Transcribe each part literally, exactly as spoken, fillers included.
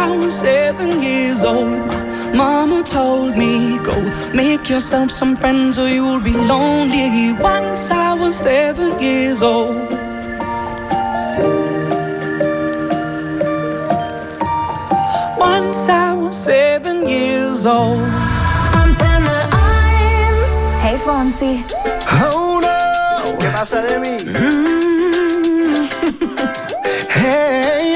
I was seven years old, my mama told me, go make yourself some friends or you'll be lonely. Once I was seven years old. Once I was seven years old. Antena eins. Hey Fonsi. Oh no. ¿Qué pasa de mí? Mm. Hey,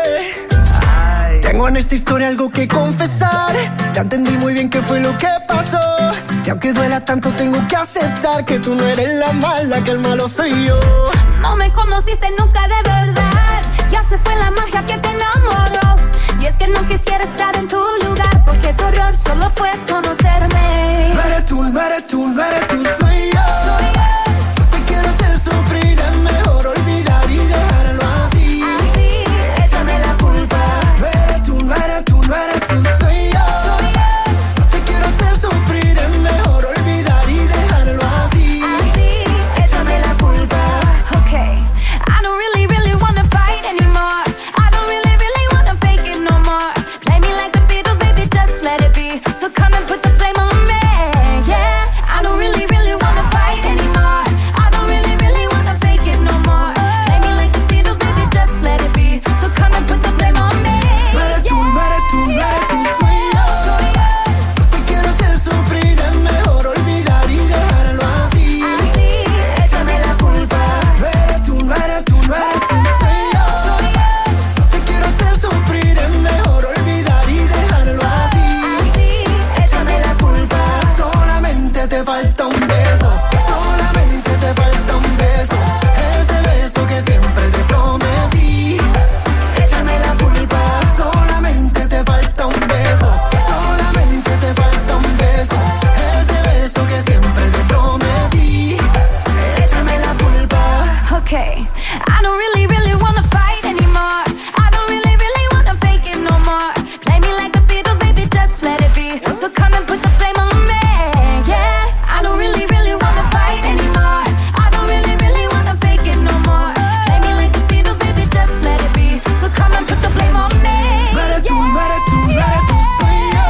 yeah. Ay. Tengo en esta historia algo que confesar. Ya entendí muy bien qué fue lo que pasó. Y aunque duela tanto tengo que aceptar que tú no eres la mala, que el malo soy yo. No me conociste nunca de verdad. Ya se fue la magia que te enamoró. Y es que no quisiera estar en tu lugar, porque tu error solo fue conocerme. No eres tú, no eres tú, no eres tú, soy yo. Soy yo. No te quiero hacer sufrir, es mejor olvidar y dejarlo así. Así. Échame la culpa. No eres tú, no eres tú, no eres tú, soy yo. Soy yo. No te quiero hacer sufrir, es mejor olvidar y dejarlo así. Así. Échame la culpa. Okay. I don't really, really wanna fight anymore. I don't really, really wanna fake it no more. Play me like the Beatles, baby, just let it be. So come and put the blame on me, yeah. I don't really, really wanna fight anymore. I don't really, really wanna fake it no more. Play me like the Beatles, baby, just let it be. So come and put the blame on me, No eres tú, no eres tú, no eres tú, soy yo. Soy yo. No te quiero hacer sufrir, es mejor olvidar y dejarlo así. Así. Échame la culpa. No eres tú, no eres tú, no eres tú, soy yo. Soy yo. No te quiero hacer sufrir, es mejor olvidar y dejarlo así. Así. Échame la culpa. Solamente te falta un beso. Solamente te falta un beso. Ese beso que siempre te prometí. Échame la culpa. Solamente te falta un beso. Solamente te falta un beso. Ese beso que siempre te prometí. Échame la culpa. Okay, I don't really, really wanna fight anymore. I don't really, really wanna fake it no more. Play me like the Beatles, baby, just let it be. So come and put the blame on me, yeah. I don't really, really wanna fight anymore. I don't really, really wanna fake it no more. Play me like the Beatles, baby, just let it be. So come and put the blame on me, No eres tú, no eres tú, no eres tú, soy yo.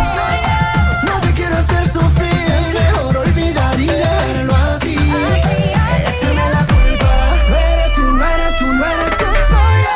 No te quiero hacer sufrir, es mejor olvidar y dejarlo así. Échame la culpa. No eres tú, no eres tú, no eres tú, soy yo.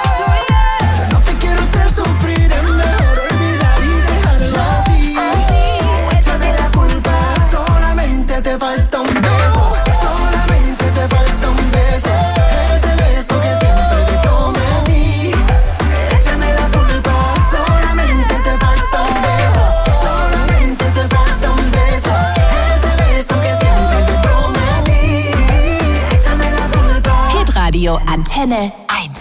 No te quiero hacer sufrir, es mejor olvidar y dejarlo así. Échame la culpa. Solamente te falta un beso. Solamente te falta un beso. Ese beso que siempre te prometí. Échame la culpa. Solamente te falta un beso. Solamente te falta un beso. Ese beso que siempre te prometí. Échame la culpa. Hitradio Antenne eins.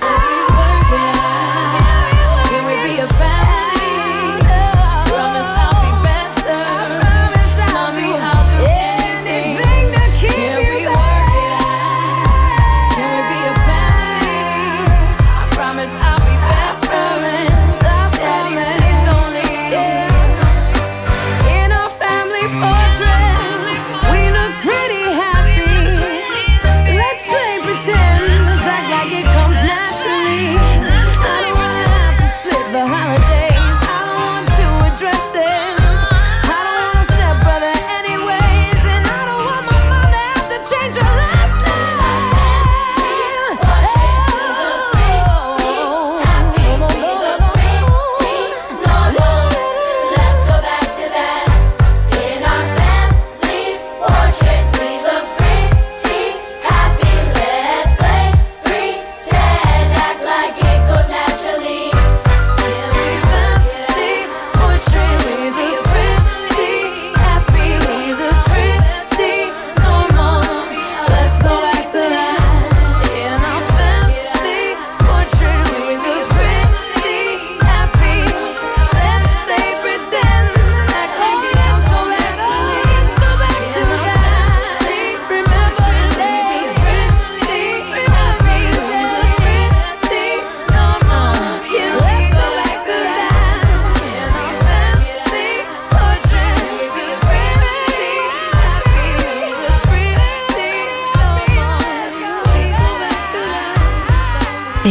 Can we be a family? Promise I'll be better. Tell me how to anything to keep Can we work it out? Can we be a family? I promise I'll be better. Daddy, please don't leave. In our family portrait, we look pretty happy. Let's play pretend, let's act like it comes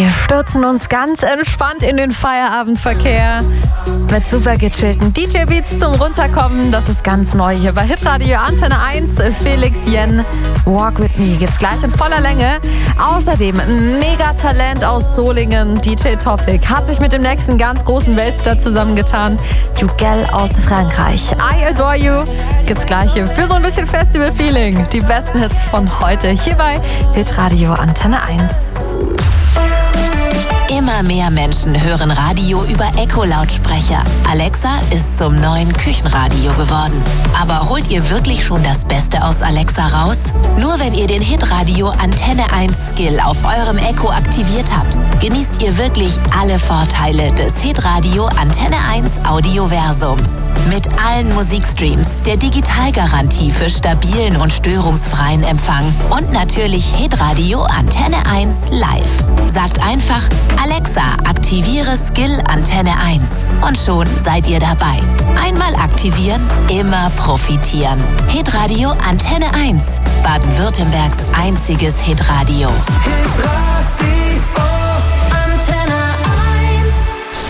Wir stürzen uns ganz entspannt in den Feierabendverkehr mit super gechillten D J-Beats zum Runterkommen. Das ist ganz neu hier bei Hitradio Antenne eins. Felix Jen, Walk With Me gibt's gleich in voller Länge. Außerdem ein Megatalent aus Solingen, D J Topic, hat sich mit dem nächsten ganz großen Weltstar zusammengetan. Jugel aus Frankreich. I Adore You gibt's gleich hier für so ein bisschen Festival-Feeling. Die besten Hits von heute hier bei Hitradio Antenne eins. Immer mehr Menschen hören Radio über Echo-Lautsprecher. Alexa ist zum neuen Küchenradio geworden. Aber holt ihr wirklich schon das Beste aus Alexa raus? Nur wenn ihr den Hitradio Antenne eins Skill auf eurem Echo aktiviert habt, genießt ihr wirklich alle Vorteile des Hitradio Antenne eins Audioversums. Mit allen Musikstreams, der Digitalgarantie für stabilen und störungsfreien Empfang und natürlich Hitradio Antenne eins live. Sagt einfach: Alexa, aktiviere Skill Antenne eins und schon seid ihr dabei. Einmal aktivieren, immer profitieren. Hitradio Antenne eins, Baden-Württembergs einziges Hitradio. Hitradio Antenne eins.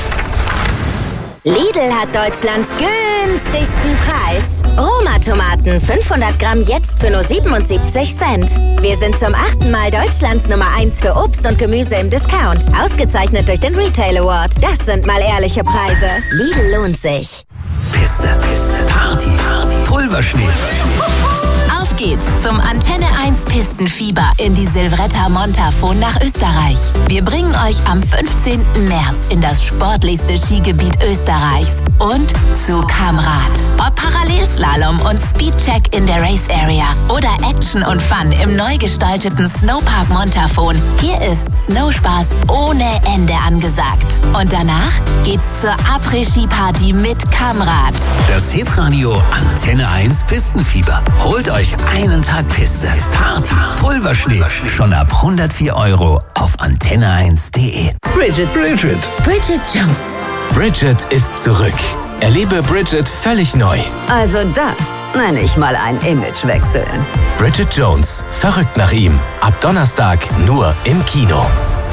Lidl hat Deutschlands günstigsten Preis. Roma-Tomaten fünfhundert Gramm jetzt für nur siebenundsiebzig Cent. Wir sind zum achten Mal Deutschlands Nummer eins für Obst und Gemüse im Discount. Ausgezeichnet durch den Retail Award. Das sind mal ehrliche Preise. Lidl lohnt sich. Piste, Party, Pulverschnee. Auf geht's zum Antenne eins Pistenfieber in die Silvretta Montafon nach Österreich. Wir bringen euch am fünfzehnten März in das sportlichste Skigebiet Österreichs und zu Kamrad. Ob Parallelslalom und Speedcheck in der Race Area oder Action und Fun im neu gestalteten Snowpark Montafon, hier ist Snowspaß ohne Ende angesagt. Und danach geht's zur Après-Ski-Party mit Kamrad. Das Hitradio Antenne eins Pistenfieber. Holt euch einen Tag Piste, Party, Pulverschnee. Schon ab hundertvier Euro auf antenne eins punkt de. Bridget. Bridget. Bridget Jones. Bridget ist zurück. Erlebe Bridget völlig neu. Also das nenne ich mal ein Imagewechsel. Bridget Jones. Verrückt nach ihm. Ab Donnerstag nur im Kino.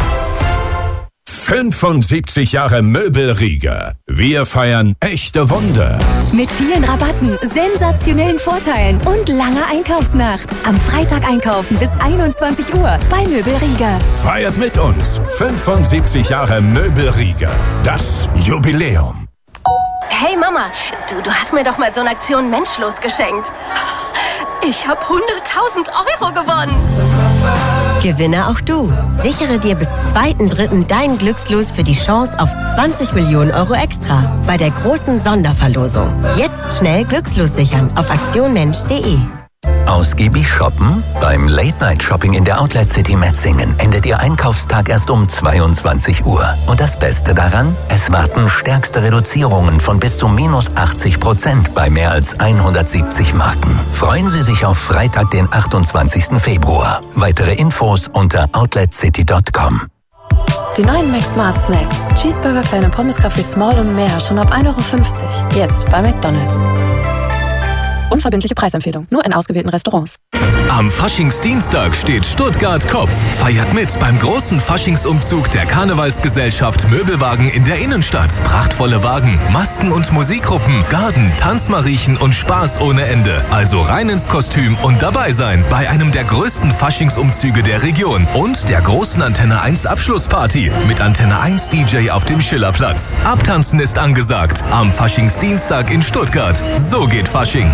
fünfundsiebzig Jahre Möbelriegel. Wir feiern echte Wunder. Mit vielen Rabatten, sensationellen Vorteilen und langer Einkaufsnacht. Am Freitag einkaufen bis einundzwanzig Uhr bei Möbelriegel. Feiert mit uns fünfundsiebzig Jahre Möbelriegel. Das Jubiläum. Hey Mama, du, du hast mir doch mal so eine Aktion Menschlos geschenkt. Ich habe hunderttausend Euro gewonnen. Gewinne auch du. Sichere dir bis zweiten dritten dein Glückslos für die Chance auf zwanzig Millionen Euro extra bei der großen Sonderverlosung. Jetzt schnell Glückslos sichern auf aktionmensch punkt de. Ausgiebig shoppen? Beim Late-Night-Shopping in der Outlet City Metzingen endet Ihr Einkaufstag erst um zweiundzwanzig Uhr. Und das Beste daran? Es warten stärkste Reduzierungen von bis zu minus achtzig Prozent bei mehr als hundertsiebzig Marken. Freuen Sie sich auf Freitag, den achtundzwanzigsten Februar. Weitere Infos unter outlet city punkt com. Die neuen Mac Smart Snacks. Cheeseburger, kleine Pommes, Kaffee Small und mehr schon ab ein Euro fünfzig. Jetzt bei McDonald's. Unverbindliche Preisempfehlung. Nur in ausgewählten Restaurants. Am Faschingsdienstag steht Stuttgart Kopf. Feiert mit beim großen Faschingsumzug der Karnevalsgesellschaft Möbelwagen in der Innenstadt. Prachtvolle Wagen, Masken und Musikgruppen, Garden, Tanzmariechen und Spaß ohne Ende. Also rein ins Kostüm und dabei sein bei einem der größten Faschingsumzüge der Region und der großen Antenne eins Abschlussparty mit Antenne eins D J auf dem Schillerplatz. Abtanzen ist angesagt am Faschingsdienstag in Stuttgart. So geht Fasching.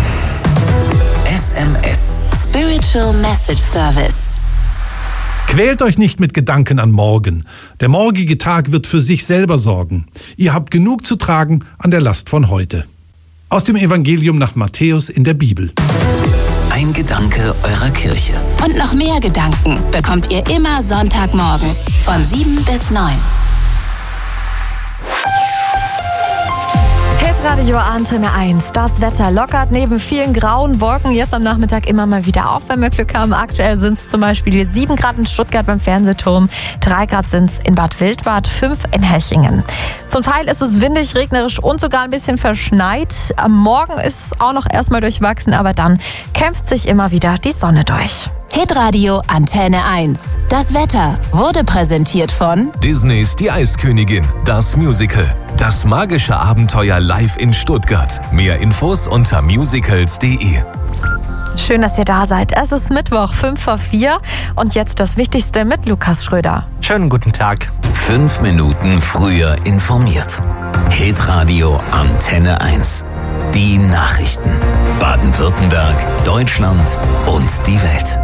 S M S. Spiritual Message Service. Quält euch nicht mit Gedanken an morgen. Der morgige Tag wird für sich selber sorgen. Ihr habt genug zu tragen an der Last von heute. Aus dem Evangelium nach Matthäus in der Bibel. Ein Gedanke eurer Kirche. Und noch mehr Gedanken bekommt ihr immer Sonntagmorgens von sieben bis neun. Radio Antenne eins. Das Wetter lockert neben vielen grauen Wolken jetzt am Nachmittag immer mal wieder auf, wenn wir Glück haben. Aktuell sind es zum Beispiel sieben Grad in Stuttgart beim Fernsehturm, drei Grad sind es in Bad Wildbad, fünf in Hechingen. Zum Teil ist es windig, regnerisch und sogar ein bisschen verschneit. Am Morgen ist es auch noch erstmal durchwachsen, aber dann kämpft sich immer wieder die Sonne durch. Hitradio Antenne eins. Das Wetter wurde präsentiert von Disneys Die Eiskönigin, das Musical. Das magische Abenteuer live in Stuttgart. Mehr Infos unter musicals punkt de. Schön, dass ihr da seid. Es ist Mittwoch, fünf vor vier und jetzt das Wichtigste mit Lukas Schröder. Schönen guten Tag. Fünf Minuten früher informiert. Hitradio Antenne eins. Die Nachrichten. Baden-Württemberg, Deutschland und die Welt.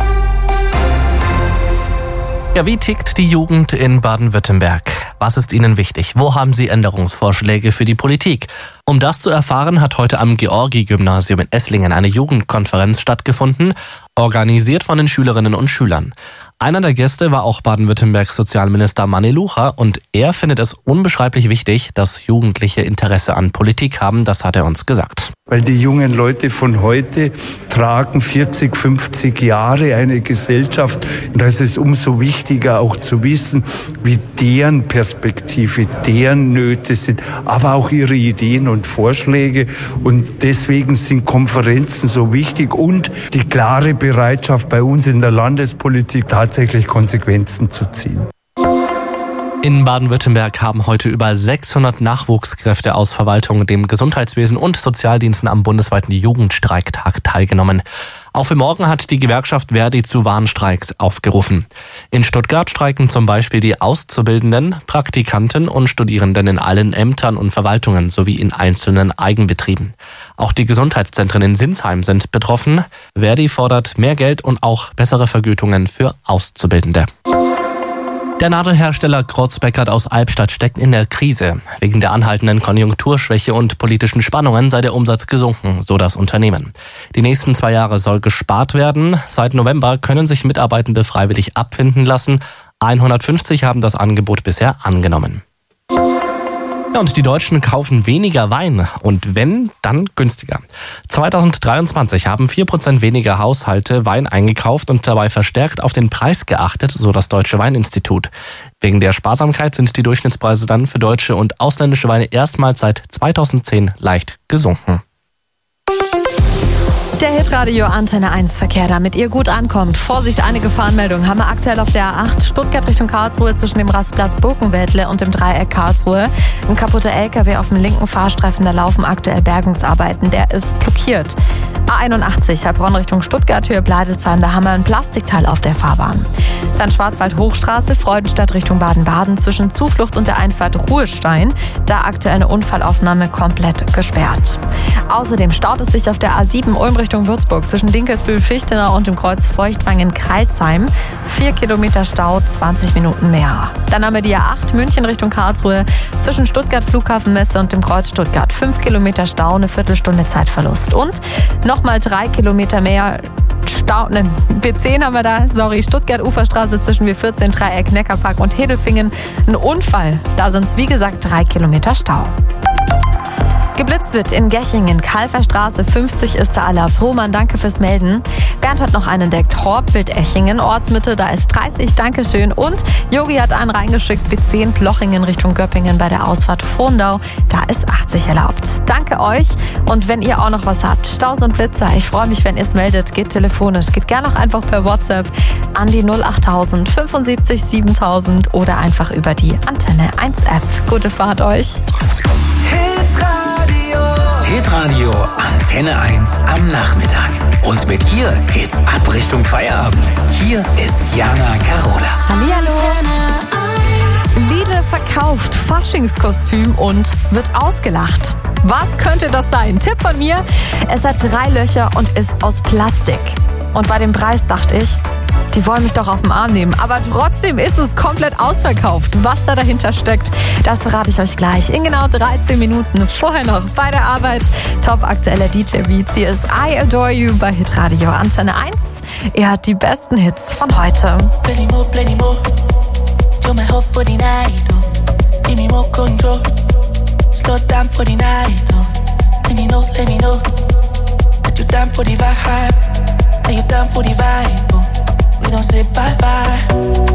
Ja, wie tickt die Jugend in Baden-Württemberg? Was ist Ihnen wichtig? Wo haben Sie Änderungsvorschläge für die Politik? Um das zu erfahren, hat heute am Georgi-Gymnasium in Esslingen eine Jugendkonferenz stattgefunden, organisiert von den Schülerinnen und Schülern. Einer der Gäste war auch Baden-Württembergs Sozialminister Manni Lucha und er findet es unbeschreiblich wichtig, dass Jugendliche Interesse an Politik haben, das hat er uns gesagt. Weil die jungen Leute von heute tragen vierzig, fünfzig Jahre eine Gesellschaft. Und da ist es umso wichtiger auch zu wissen, wie deren Perspektive, deren Nöte sind, aber auch ihre Ideen und Vorschläge. Und deswegen sind Konferenzen so wichtig und die klare Bereitschaft bei uns in der Landespolitik tatsächlich Konsequenzen zu ziehen. In Baden-Württemberg haben heute über sechshundert Nachwuchskräfte aus Verwaltung, dem Gesundheitswesen und Sozialdiensten am bundesweiten Jugendstreiktag teilgenommen. Auch für morgen hat die Gewerkschaft Verdi zu Warnstreiks aufgerufen. In Stuttgart streiken zum Beispiel die Auszubildenden, Praktikanten und Studierenden in allen Ämtern und Verwaltungen sowie in einzelnen Eigenbetrieben. Auch die Gesundheitszentren in Sinsheim sind betroffen. Verdi fordert mehr Geld und auch bessere Vergütungen für Auszubildende. Der Nadelhersteller Grotzbeckert aus Albstadt steckt in der Krise. Wegen der anhaltenden Konjunkturschwäche und politischen Spannungen sei der Umsatz gesunken, so das Unternehmen. Die nächsten zwei Jahre soll gespart werden. Seit November können sich Mitarbeitende freiwillig abfinden lassen. hundertfünfzig haben das Angebot bisher angenommen. Ja, und die Deutschen kaufen weniger Wein und wenn, dann günstiger. zweitausenddreiundzwanzig haben vier Prozent weniger Haushalte Wein eingekauft und dabei verstärkt auf den Preis geachtet, so das Deutsche Weininstitut. Wegen der Sparsamkeit sind die Durchschnittspreise dann für deutsche und ausländische Weine erstmals seit zweitausendzehn leicht gesunken. Der Hitradio Antenne eins Verkehr, damit ihr gut ankommt. Vorsicht, eine Gefahrenmeldung haben wir aktuell auf der A acht Stuttgart Richtung Karlsruhe zwischen dem Rastplatz Birkenwäldle und dem Dreieck Karlsruhe. Ein kaputter L K W auf dem linken Fahrstreifen, da laufen aktuell Bergungsarbeiten. Der ist blockiert. A einundachtzig Heilbronn Richtung Stuttgart, Höhe Bleidelsheim, da haben wir ein Plastikteil auf der Fahrbahn. Dann Schwarzwald-Hochstraße, Freudenstadt Richtung Baden-Baden zwischen Zuflucht und der Einfahrt Ruhestein. Da aktuell eine Unfallaufnahme komplett gesperrt. Außerdem staut es sich auf der A sieben Ulm Richtung Würzburg zwischen Dinkelsbühl-Fichtenau und dem Kreuz Feuchtwangen-Kreilsheim. Vier Kilometer Stau, zwanzig Minuten mehr. Dann haben wir die A acht München Richtung Karlsruhe zwischen Stuttgart Flughafenmesse und dem Kreuz Stuttgart. Fünf Kilometer Stau, eine Viertelstunde Zeitverlust. Und nochmal drei Kilometer mehr Stau, ne, B zehn haben wir da, sorry, Stuttgart-Uferstraße zwischen W vierzehn, Dreieck, Neckarpark und Hedelfingen. Ein Unfall, da sind es wie gesagt drei Kilometer Stau. Geblitzt wird in Gechingen, Kalfer Straße fünfzig ist da erlaubt. Roman, danke fürs Melden. Bernd hat noch einen entdeckt. Hortbild Echingen, Ortsmitte, da ist dreißig, Dankeschön. Und Yogi hat einen reingeschickt, B zehn Plochingen Richtung Göppingen bei der Ausfahrt Vorndau, da ist achtzig erlaubt. Danke euch und wenn ihr auch noch was habt, Staus und Blitzer, ich freue mich, wenn ihr es meldet, geht telefonisch, geht gerne auch einfach per WhatsApp an die null achttausend fünfundsiebzig siebentausend oder einfach über die Antenne eins App. Gute Fahrt euch. Hitradio Antenne eins am Nachmittag. Und mit ihr geht's ab Richtung Feierabend. Hier ist Jana Carola. Hallihallo. Lidl verkauft Faschingskostüm und wird ausgelacht. Was könnte das sein? Tipp von mir, es hat drei Löcher und ist aus Plastik. Und bei dem Preis dachte ich, die wollen mich doch auf den Arm nehmen. Aber trotzdem ist es komplett ausverkauft. Was da dahinter steckt, das verrate ich euch gleich in genau dreizehn Minuten. Vorher noch bei der Arbeit. Top aktueller D J Beats. Hier ist I Adore You bei Hitradio Antenne eins. Ihr hört die besten Hits von heute. Plenty more, plenty more. You're my hope for the night, oh. Give me more control. Slow down for the night, oh. Let me know, let me know. That you down for the vibe. That you down for the vibe, oh. We don't say bye-bye.